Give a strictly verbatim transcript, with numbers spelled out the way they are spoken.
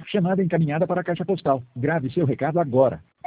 Chamada encaminhada para a caixa postal. Grave seu recado agora.